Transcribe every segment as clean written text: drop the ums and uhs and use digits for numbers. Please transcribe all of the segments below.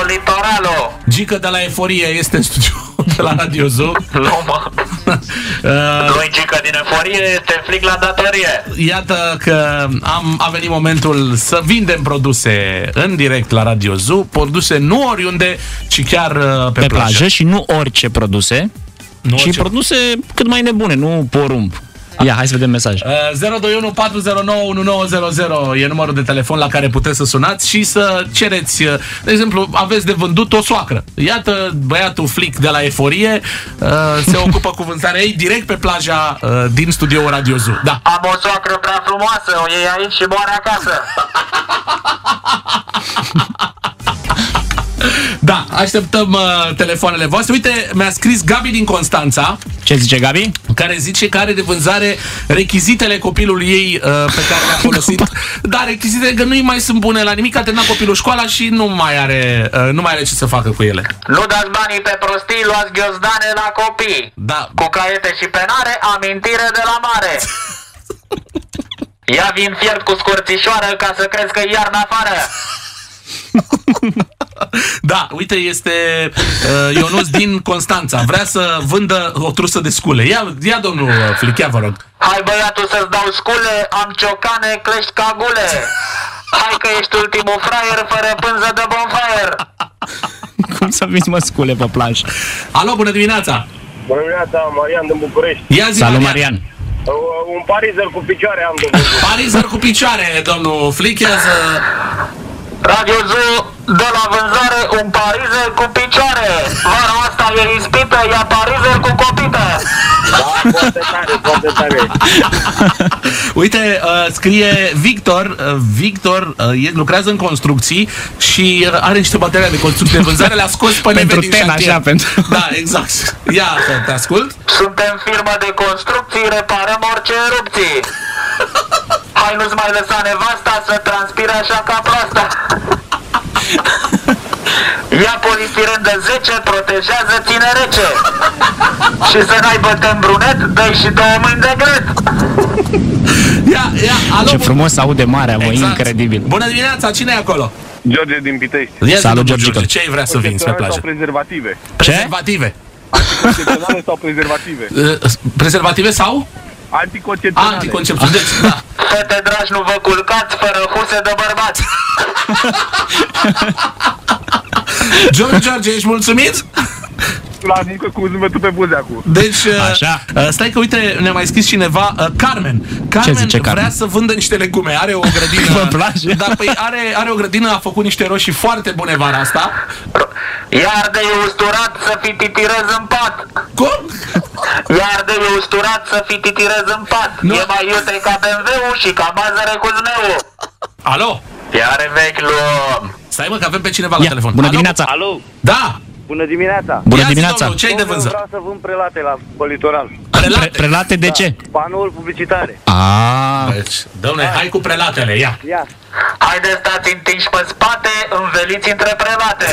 Litoralul. Gică de la Eforie este în studio de la Radio Zoo. Nu, mă. Nu-i Gică din Eforie, este flic la datorie. Iată că a venit momentul să vindem produse în direct la Radio Zoo. Produse nu oriunde, ci chiar pe plajă. Și nu orice produse, ci produse cât mai nebune, nu porumb. Ia, hai să vedem mesaj. 021 409 1900 e numărul de telefon la care puteți să sunați și să cereți, de exemplu, aveți de vândut o soacră. Iată, băiatul flic de la Eforie se ocupă cu vânzarea ei direct pe plaja din studioul Radio Zoo. Da. Am o soacră prea frumoasă, o iei aici și moare acasă. Da, așteptăm telefoanele voastre. Uite, mi-a scris Gabi din Constanța. Ce zice Gabi? Care zice că are de vânzare rechizitele copilului ei pe care le-a folosit. Dar rechizitele că nu-i mai sunt bune la nimic. A terminat copilul școala și nu mai are ce să facă cu ele. Nu dați banii pe prostii, luați ghiozdane la copii. Da. Cu caiete și penare, amintire de la mare. Ia vin fiert cu scurțișoară ca să crezi că e iarna afară. Da, uite, este Ionuț din Constanța. Vrea să vândă o trusă de scule. Ia domnul Flichea, vă rog. Hai băiatul să-ți dau scule, am ciocane, clești ca gule. Hai că ești ultimul fraier fără pânză de bonfire. Cum să vinzi, mă, scule pe plajă? Alo, bună dimineața. Bună dimineața, Marian din București. Ia zi, Salut, Marian. Un parizer cu picioare am de vândut. Parizer cu picioare, domnul Flichea. Radio Zoo dă la vânzare un parizer cu picioare. Vara asta e ispită, ia parizer cu copită. Da, foarte tare, foarte tare. Uite, scrie Victor, lucrează în construcții și are niște materiale de construcție de vânzare, le-a scos pe neve din șantier. Așa, pentru... Da, exact. Ia, te ascult. Suntem firmă de construcții, reparăm orice erupții. Hai, nu-ți mai lăsa nevasta să transpire așa ca proasta. Ia polistiren de 10, protejează, ține rece. Și să n-aibă tem brunet, dă-i și 2 mâini de gret. Alo, ce frumos aude marea, mă, exact. Incredibil. Bună dimineața, cine e acolo? George din Pitești. Salut, George. Ce ai vrea să vinzi pe plajă? Sau prezervative. Prezervative. Anticoncepționale sau prezervative? Prezervative sau? Anticoncepționale. Anticoncepționale, da. Fete dragi, nu vă culcați fără huse de bărbați. George, ești mulțumit? La muncă cu zâmbetul pe buze acum. Deci, așa. Stai că uite, ne-a mai scris cineva, Carmen vrea să vândă niște legume, are o grădină pe plajă. Da, păi are o grădină, a făcut niște roșii foarte bune vara asta. Iar de usturat să fi titirez în pat. Cum? Iar de usturat să fi titirez în pat. Nu. E mai iute ca BMW-ul și ca bazăre cu zmeu. Alo? Iar vechi luăm. Stai mă că avem pe cineva la telefon. Bună dimineața. Alo? Da. Bună dimineața. Bună Ia dimineața. Domnul, ce ai de vânză? Vreau să vând prelate la Litoral. Prelate de ce? Panouri publicitare. Deci, dom'le, hai cu prelatele, ia. Haideți, stați întinși pe spate, înveliți între prelate.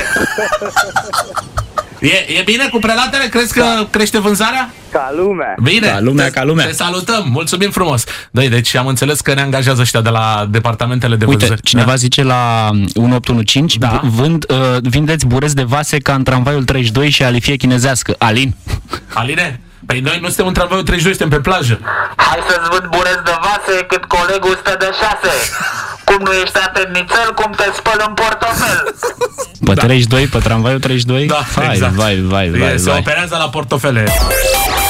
E bine cu prelatele? Crezi că crește vânzarea? Ca lumea. Bine. Ca lumea. Te salutăm, mulțumim frumos. Deci am înțeles că ne angajează ăștia de la departamentele de vânzări. Uite, cineva zice la 1815, Da. vindeți bureți de vase ca în tramvaiul 32 și alifie chinezească. Alin? Aline? Păi noi nu suntem în tramvaiul 32, suntem pe plajă. Hai să-ți vând bureți de vase cât colegul stă de 6. Cum nu ești atent nițel, cum te spăl în portofel. Pe 32, pe tramvaiul 32? Da, Vai, exact. vai. Se operează la portofele.